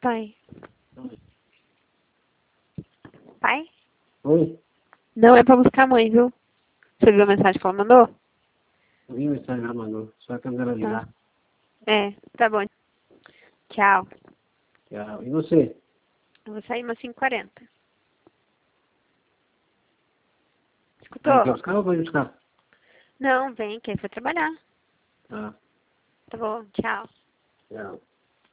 pai. Pai? Oi? Não, é pra buscar a mãe, viu? Você viu a mensagem que ela mandou? Eu vi a mensagem que ela mandou. Só que ela ligar. É, tá bom. Tchau. Tchau. E você? Eu vou sair umas 5h40. Vai quer Escutou? buscar ou vai buscar? Não, vem, que ele foi trabalhar. Tá. Tá bom, tchau. Tchau.